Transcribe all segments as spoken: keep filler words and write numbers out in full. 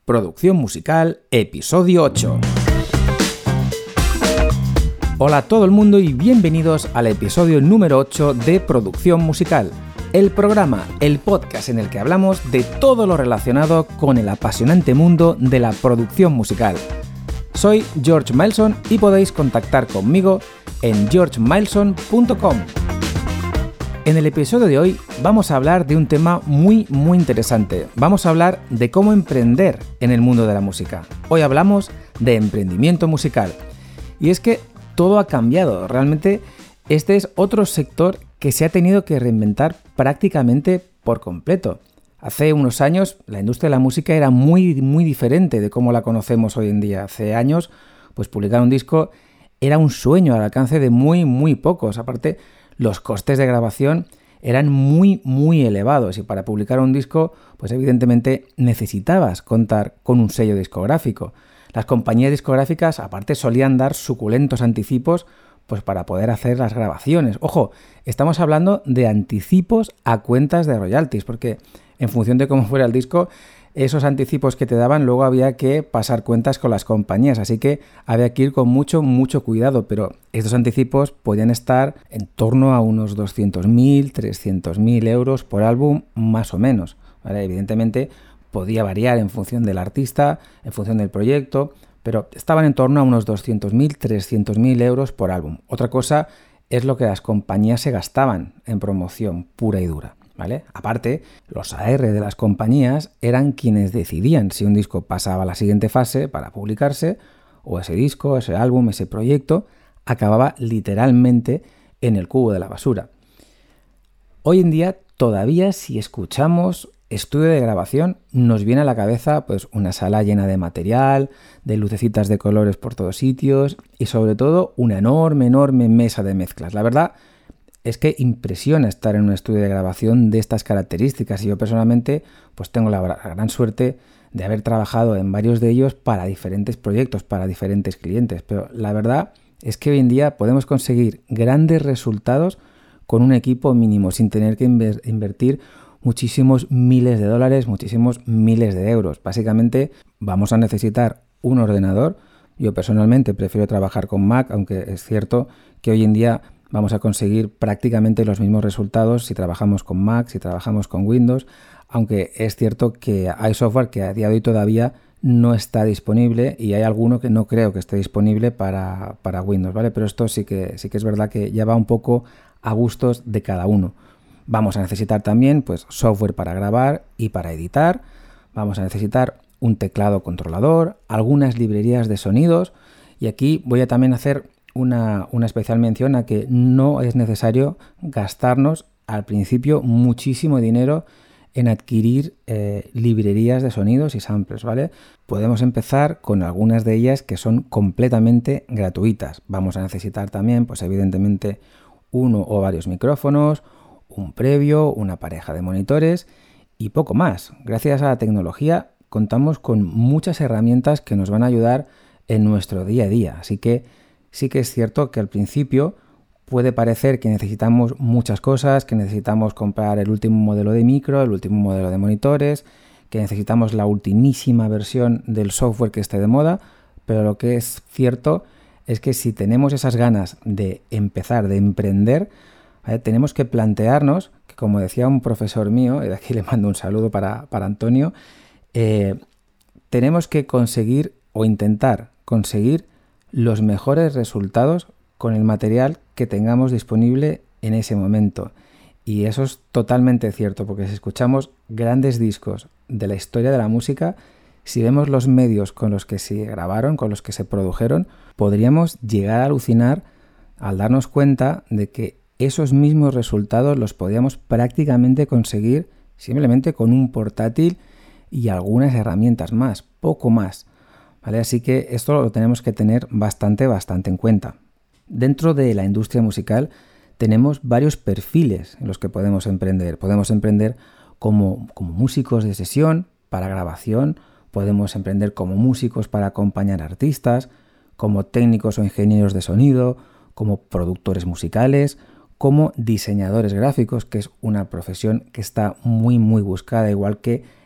Producción musical, episodio ocho. Hola a todo el mundo y bienvenidos al episodio número ocho de Producción Musical, el programa, el podcast en el que hablamos de todo lo relacionado con el apasionante mundo de la producción musical. Soy George Mileson y podéis contactar conmigo en george mileson punto com. En el episodio de hoy vamos a hablar de un tema muy muy interesante. Vamos a hablar de cómo emprender en el mundo de la música. Hoy hablamos de emprendimiento musical. Y es que todo ha cambiado. Realmente este es otro sector que se ha tenido que reinventar prácticamente por completo. Hace unos años la industria de la música era muy muy diferente de cómo la conocemos hoy en día. Hace años pues publicar un disco era un sueño al alcance de muy muy pocos. Aparte, los costes de grabación eran muy, muy elevados y para publicar un disco, pues evidentemente necesitabas contar con un sello discográfico. Las compañías discográficas, aparte, solían dar suculentos anticipos pues para poder hacer las grabaciones. Ojo, estamos hablando de anticipos a cuentas de royalties, porque en función de cómo fuera el disco, esos anticipos que te daban, luego había que pasar cuentas con las compañías, así que había que ir con mucho, mucho cuidado, pero estos anticipos podían estar en torno a unos doscientos mil, trescientos mil euros por álbum, más o menos, ¿vale? Evidentemente podía variar en función del artista, en función del proyecto, pero estaban en torno a unos doscientos mil, trescientos mil euros por álbum. Otra cosa es lo que las compañías se gastaban en promoción pura y dura, ¿vale? Aparte, los A R de las compañías eran quienes decidían si un disco pasaba a la siguiente fase para publicarse o ese disco, ese álbum, ese proyecto acababa literalmente en el cubo de la basura. Hoy en día todavía si escuchamos estudio de grabación nos viene a la cabeza pues una sala llena de material, de lucecitas de colores por todos sitios y sobre todo una enorme, enorme mesa de mezclas. La verdad es que impresiona estar en un estudio de grabación de estas características y yo personalmente pues tengo la gran suerte de haber trabajado en varios de ellos para diferentes proyectos, para diferentes clientes, pero la verdad es que hoy en día podemos conseguir grandes resultados con un equipo mínimo sin tener que inver- invertir muchísimos miles de dólares, muchísimos miles de euros. Básicamente vamos a necesitar un ordenador. Yo personalmente prefiero trabajar con Mac, aunque es cierto que hoy en día vamos a conseguir prácticamente los mismos resultados si trabajamos con Mac, si trabajamos con Windows, aunque es cierto que hay software que a día de hoy todavía no está disponible y hay alguno que no creo que esté disponible para, para Windows, ¿vale? Pero esto sí que, sí que es verdad que ya va un poco a gustos de cada uno. Vamos a necesitar también pues, software para grabar y para editar. Vamos a necesitar un teclado controlador, algunas librerías de sonidos y aquí voy a también hacer Una, una especial mención a que no es necesario gastarnos al principio muchísimo dinero en adquirir eh, librerías de sonidos y samplers, ¿vale? Podemos empezar con algunas de ellas que son completamente gratuitas. Vamos a necesitar también, pues evidentemente, uno o varios micrófonos, un previo, una pareja de monitores y poco más. Gracias a la tecnología contamos con muchas herramientas que nos van a ayudar en nuestro día a día, así que sí que es cierto que al principio puede parecer que necesitamos muchas cosas, que necesitamos comprar el último modelo de micro, el último modelo de monitores, que necesitamos la ultimísima versión del software que esté de moda, pero lo que es cierto es que si tenemos esas ganas de empezar, de emprender, ¿vale? Tenemos que plantearnos, que como decía un profesor mío, y de aquí le mando un saludo para, para Antonio, eh, tenemos que conseguir o intentar conseguir los mejores resultados con el material que tengamos disponible en ese momento. Y eso es totalmente cierto, porque si escuchamos grandes discos de la historia de la música, si vemos los medios con los que se grabaron, con los que se produjeron, podríamos llegar a alucinar al darnos cuenta de que esos mismos resultados los podíamos prácticamente conseguir simplemente con un portátil y algunas herramientas más, poco más. ¿Vale? Así que esto lo tenemos que tener bastante, bastante en cuenta. Dentro de la industria musical tenemos varios perfiles en los que podemos emprender. Podemos emprender como, como músicos de sesión para grabación, podemos emprender como músicos para acompañar artistas, como técnicos o ingenieros de sonido, como productores musicales, como diseñadores gráficos, que es una profesión que está muy, muy buscada, igual que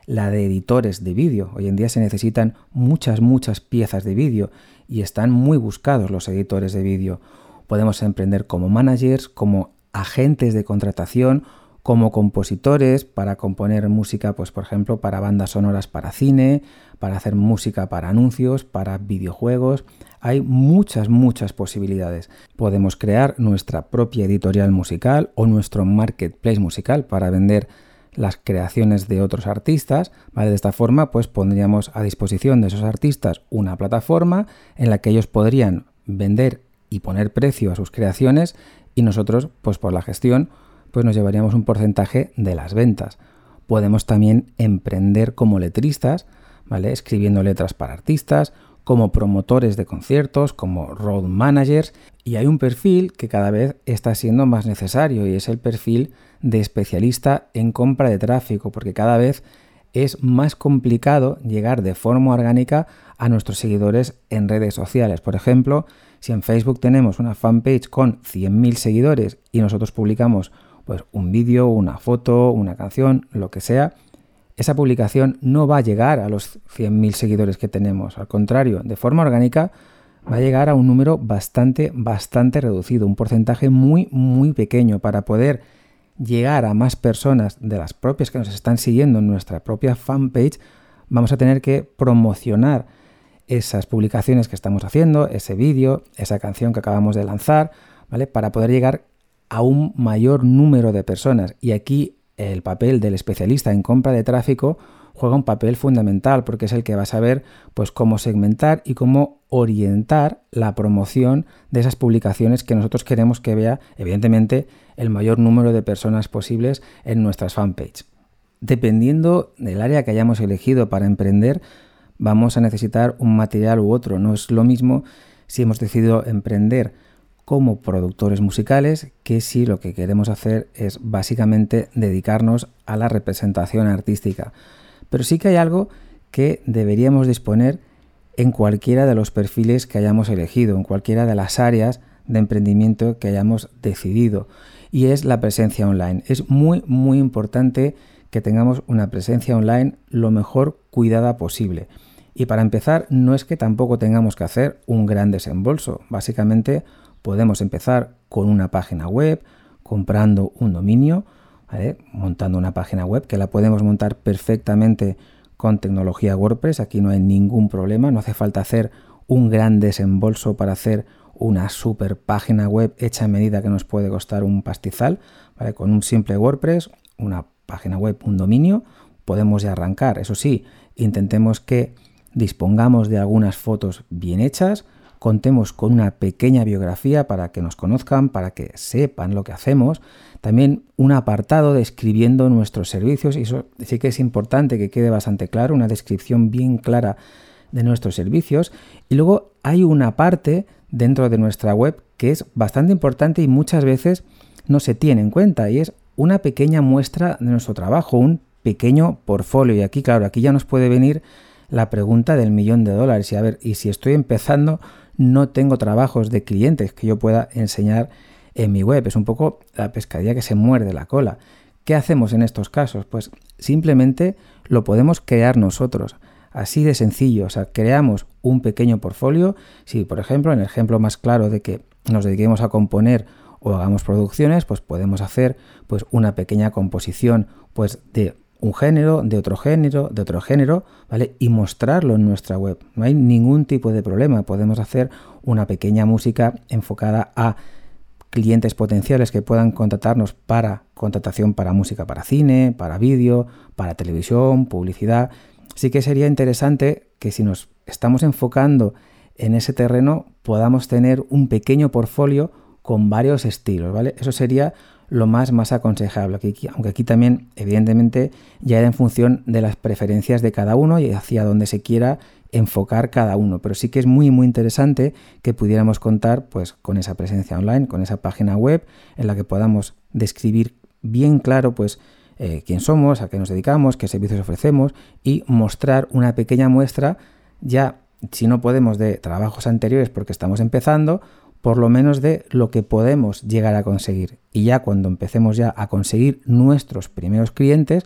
la de editores de vídeo. Hoy en día se necesitan muchas, muchas piezas de vídeo y están muy buscados los editores de vídeo. Podemos emprender como managers, como agentes de contratación, como compositores para componer música, pues por ejemplo, para bandas sonoras para cine, para hacer música para anuncios, para videojuegos. Hay muchas, muchas posibilidades. Podemos crear nuestra propia editorial musical o nuestro marketplace musical para vender las creaciones de otros artistas, ¿vale? De esta forma, pues pondríamos a disposición de esos artistas una plataforma en la que ellos podrían vender y poner precio a sus creaciones y nosotros, pues por la gestión, pues nos llevaríamos un porcentaje de las ventas. Podemos también emprender como letristas, ¿vale? Escribiendo letras para artistas, como promotores de conciertos, como road managers, y hay un perfil que cada vez está siendo más necesario y es el perfil de especialista en compra de tráfico, porque cada vez es más complicado llegar de forma orgánica a nuestros seguidores en redes sociales. Por ejemplo, si en Facebook tenemos una fanpage con cien mil seguidores y nosotros publicamos pues un vídeo, una foto, una canción, lo que sea, esa publicación no va a llegar a los cien mil seguidores que tenemos. Al contrario, de forma orgánica va a llegar a un número bastante, bastante reducido, un porcentaje muy, muy pequeño. Para poder llegar a más personas de las propias que nos están siguiendo en nuestra propia fanpage, vamos a tener que promocionar esas publicaciones que estamos haciendo, ese vídeo, esa canción que acabamos de lanzar, ¿vale? Para poder llegar a un mayor número de personas. Y aquí el papel del especialista en compra de tráfico juega un papel fundamental porque es el que va a saber pues cómo segmentar y cómo orientar la promoción de esas publicaciones que nosotros queremos que vea, evidentemente, el mayor número de personas posibles en nuestras fanpage. Dependiendo del área que hayamos elegido para emprender, vamos a necesitar un material u otro. No es lo mismo si hemos decidido emprender como productores musicales que si lo que queremos hacer es básicamente dedicarnos a la representación artística. Pero sí que hay algo que deberíamos disponer en cualquiera de los perfiles que hayamos elegido, en cualquiera de las áreas de emprendimiento que hayamos decidido, y es la presencia online. Es muy, muy importante que tengamos una presencia online lo mejor cuidada posible. Y para empezar, no es que tampoco tengamos que hacer un gran desembolso. Básicamente, podemos empezar con una página web, comprando un dominio, ¿vale? Montando una página web que la podemos montar perfectamente con tecnología WordPress. Aquí no hay ningún problema, no hace falta hacer un gran desembolso para hacer una super página web hecha a medida que nos puede costar un pastizal, ¿vale? Con un simple WordPress, una página web, un dominio, podemos ya arrancar. Eso sí, intentemos que dispongamos de algunas fotos bien hechas, contemos con una pequeña biografía para que nos conozcan, para que sepan lo que hacemos, también un apartado describiendo nuestros servicios, y eso sí que es importante que quede bastante claro, una descripción bien clara de nuestros servicios. Y luego hay una parte dentro de nuestra web que es bastante importante y muchas veces no se tiene en cuenta, y es una pequeña muestra de nuestro trabajo, un pequeño portfolio. Y aquí, claro, aquí ya nos puede venir la pregunta del millón de dólares. Y a ver, y si estoy empezando, no tengo trabajos de clientes que yo pueda enseñar en mi web. Es un poco la pescadilla que se muerde la cola. ¿Qué hacemos en estos casos? Pues simplemente lo podemos crear nosotros. Así de sencillo. O sea, creamos un pequeño portfolio. Si, por ejemplo, en el ejemplo más claro de que nos dediquemos a componer o hagamos producciones, pues podemos hacer pues una pequeña composición pues de un género, de otro género, de otro género, ¿vale? Y mostrarlo en nuestra web. No hay ningún tipo de problema. Podemos hacer una pequeña música enfocada a clientes potenciales que puedan contratarnos para contratación para música para cine, para vídeo, para televisión, publicidad. Sí que sería interesante que si nos estamos enfocando en ese terreno podamos tener un pequeño portfolio con varios estilos, ¿vale? Eso sería lo más, más aconsejable, aquí, aunque aquí también evidentemente ya era en función de las preferencias de cada uno y hacia donde se quiera enfocar cada uno, pero sí que es muy muy interesante que pudiéramos contar pues con esa presencia online, con esa página web en la que podamos describir bien claro pues eh, quién somos, a qué nos dedicamos, qué servicios ofrecemos y mostrar una pequeña muestra, ya si no podemos de trabajos anteriores porque estamos empezando, por lo menos de lo que podemos llegar a conseguir. Y ya cuando empecemos ya a conseguir nuestros primeros clientes,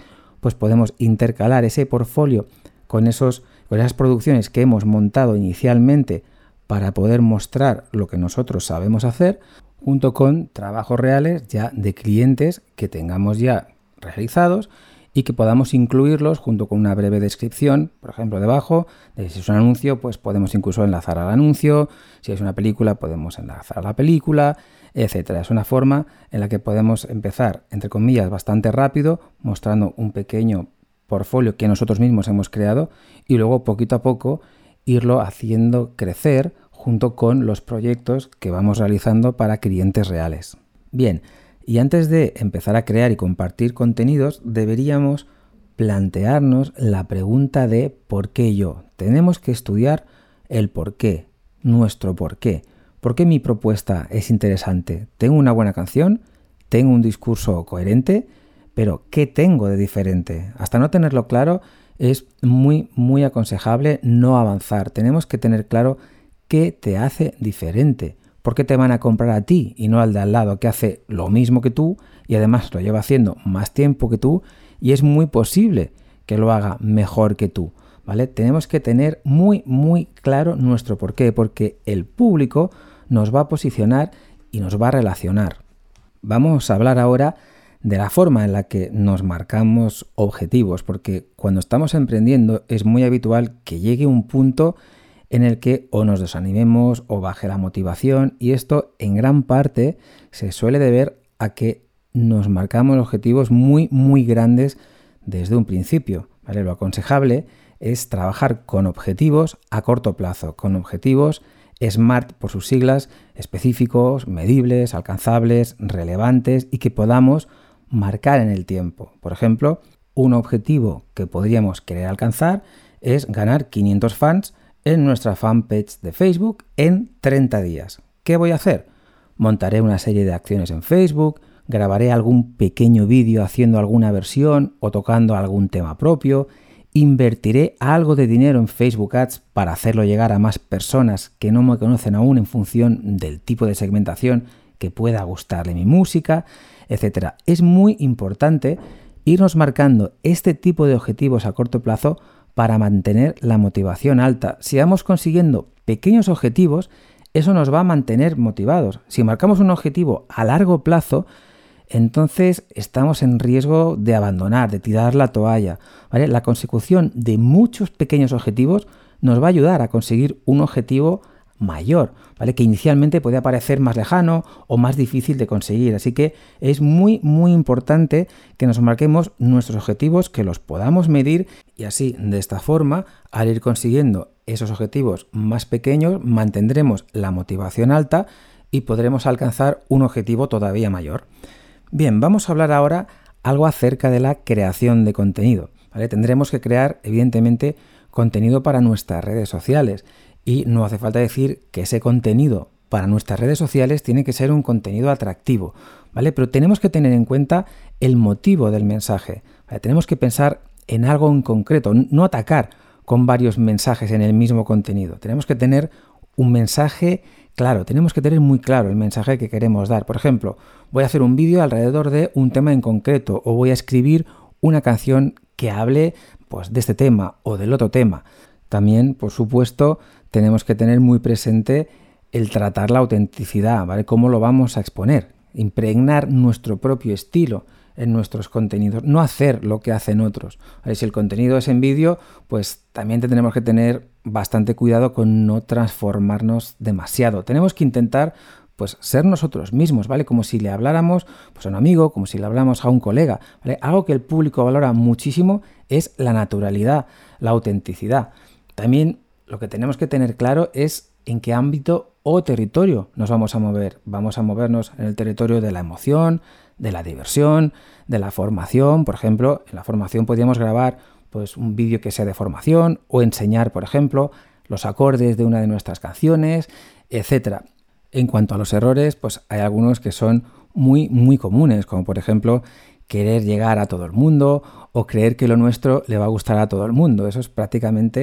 pues podemos intercalar ese portfolio con, esos, con esas producciones que hemos montado inicialmente para poder mostrar lo que nosotros sabemos hacer, junto con trabajos reales ya de clientes que tengamos ya realizados y que podamos incluirlos junto con una breve descripción, por ejemplo, debajo, de si es un anuncio, pues podemos incluso enlazar al anuncio, si es una película, podemos enlazar a la película, etcétera. Es una forma en la que podemos empezar, entre comillas, bastante rápido, mostrando un pequeño portfolio que nosotros mismos hemos creado y luego, poquito a poco, irlo haciendo crecer junto con los proyectos que vamos realizando para clientes reales. Bien, y antes de empezar a crear y compartir contenidos, deberíamos plantearnos la pregunta de ¿por qué yo? Tenemos que estudiar el por qué, nuestro por qué. ¿Por qué mi propuesta es interesante? ¿Tengo una buena canción? ¿Tengo un discurso coherente? Pero ¿qué tengo de diferente? Hasta no tenerlo claro, es muy, muy aconsejable no avanzar. Tenemos que tener claro qué te hace diferente. ¿Por qué te van a comprar a ti y no al de al lado que hace lo mismo que tú y además lo lleva haciendo más tiempo que tú y es muy posible que lo haga mejor que tú? ¿Vale? Tenemos que tener muy, muy claro nuestro porqué, porque el público nos va a posicionar y nos va a relacionar. Vamos a hablar ahora de la forma en la que nos marcamos objetivos, porque cuando estamos emprendiendo es muy habitual que llegue un punto en el que o nos desanimemos o baje la motivación, y esto en gran parte se suele deber a que nos marcamos objetivos muy muy grandes desde un principio, ¿vale? Lo aconsejable es trabajar con objetivos a corto plazo, con objetivos SMART por sus siglas, específicos, medibles, alcanzables, relevantes y que podamos marcar en el tiempo. Por ejemplo, un objetivo que podríamos querer alcanzar es ganar quinientos fans en nuestra fanpage de Facebook en treinta días. ¿Qué voy a hacer? Montaré una serie de acciones en Facebook, grabaré algún pequeño vídeo haciendo alguna versión o tocando algún tema propio, invertiré algo de dinero en Facebook Ads para hacerlo llegar a más personas que no me conocen aún en función del tipo de segmentación que pueda gustarle mi música, etcétera. Es muy importante irnos marcando este tipo de objetivos a corto plazo para mantener la motivación alta. Si vamos consiguiendo pequeños objetivos, eso nos va a mantener motivados. Si marcamos un objetivo a largo plazo, entonces estamos en riesgo de abandonar, de tirar la toalla, ¿vale? La consecución de muchos pequeños objetivos nos va a ayudar a conseguir un objetivo mayor, ¿vale? Que inicialmente puede parecer más lejano o más difícil de conseguir. Así que es muy, muy importante que nos marquemos nuestros objetivos, que los podamos medir y así, de esta forma, al ir consiguiendo esos objetivos más pequeños, mantendremos la motivación alta y podremos alcanzar un objetivo todavía mayor. Bien, vamos a hablar ahora algo acerca de la creación de contenido, ¿vale? Tendremos que crear, evidentemente, contenido para nuestras redes sociales. Y no hace falta decir que ese contenido para nuestras redes sociales tiene que ser un contenido atractivo, ¿vale? Pero tenemos que tener en cuenta el motivo del mensaje, ¿vale? Tenemos que pensar en algo en concreto, no atacar con varios mensajes en el mismo contenido. Tenemos que tener un mensaje claro, tenemos que tener muy claro el mensaje que queremos dar. Por ejemplo, voy a hacer un vídeo alrededor de un tema en concreto o voy a escribir una canción que hable pues, de este tema o del otro tema. También, por supuesto, tenemos que tener muy presente el tratar la autenticidad, ¿vale? Cómo lo vamos a exponer, impregnar nuestro propio estilo en nuestros contenidos, no hacer lo que hacen otros, ¿vale? Si el contenido es en vídeo, pues también tendremos que tener bastante cuidado con no transformarnos demasiado. Tenemos que intentar pues ser nosotros mismos, ¿vale? Como si le habláramos pues, a un amigo, como si le habláramos a un colega, ¿vale? Algo que el público valora muchísimo es la naturalidad, la autenticidad. También lo que tenemos que tener claro es en qué ámbito o territorio nos vamos a mover. Vamos a movernos en el territorio de la emoción, de la diversión, de la formación. Por ejemplo, en la formación podríamos grabar pues, un vídeo que sea de formación o enseñar, por ejemplo, los acordes de una de nuestras canciones, etcétera. En cuanto a los errores, pues hay algunos que son muy, muy comunes, como por ejemplo querer llegar a todo el mundo o creer que lo nuestro le va a gustar a todo el mundo. Eso es prácticamente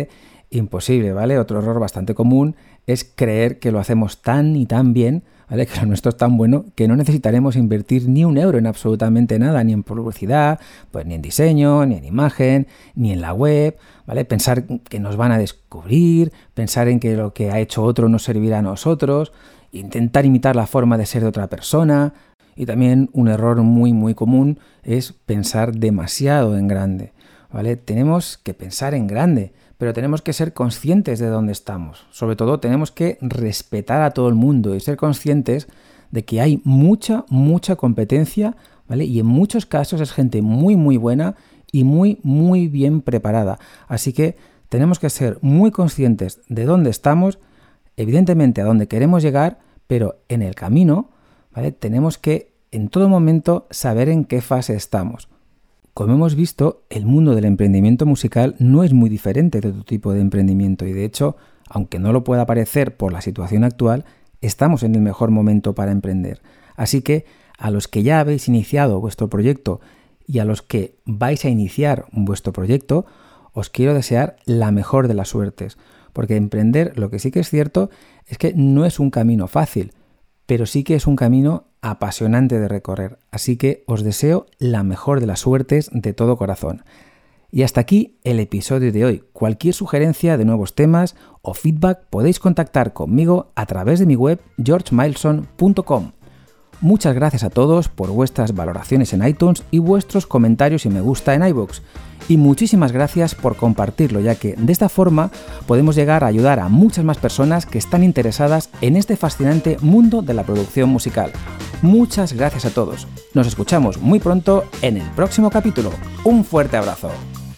imposible, ¿vale? Otro error bastante común es creer que lo hacemos tan y tan bien, ¿vale? Que lo nuestro es tan bueno que no necesitaremos invertir ni un euro en absolutamente nada, ni en publicidad, pues ni en diseño, ni en imagen, ni en la web, ¿vale? Pensar que nos van a descubrir, pensar en que lo que ha hecho otro nos servirá a nosotros, intentar imitar la forma de ser de otra persona. Y también un error muy muy común es pensar demasiado en grande, ¿vale? Tenemos que pensar en grande, pero tenemos que ser conscientes de dónde estamos. Sobre todo tenemos que respetar a todo el mundo y ser conscientes de que hay mucha, mucha competencia, ¿vale? Y en muchos casos es gente muy, muy buena y muy, muy bien preparada. Así que tenemos que ser muy conscientes de dónde estamos, evidentemente a dónde queremos llegar, pero en el camino, ¿vale? Tenemos que en todo momento saber en qué fase estamos. Como hemos visto, el mundo del emprendimiento musical no es muy diferente de otro tipo de emprendimiento y de hecho, aunque no lo pueda parecer por la situación actual, estamos en el mejor momento para emprender. Así que a los que ya habéis iniciado vuestro proyecto y a los que vais a iniciar vuestro proyecto, os quiero desear la mejor de las suertes, porque emprender, lo que sí que es cierto, es que no es un camino fácil, pero sí que es un camino apasionante de recorrer. Así que os deseo la mejor de las suertes de todo corazón. Y hasta aquí el episodio de hoy. Cualquier sugerencia de nuevos temas o feedback podéis contactar conmigo a través de mi web george mileson punto com. Muchas gracias a todos por vuestras valoraciones en iTunes y vuestros comentarios y me gusta en iVoox. Y muchísimas gracias por compartirlo, ya que de esta forma podemos llegar a ayudar a muchas más personas que están interesadas en este fascinante mundo de la producción musical. Muchas gracias a todos. Nos escuchamos muy pronto en el próximo capítulo. Un fuerte abrazo.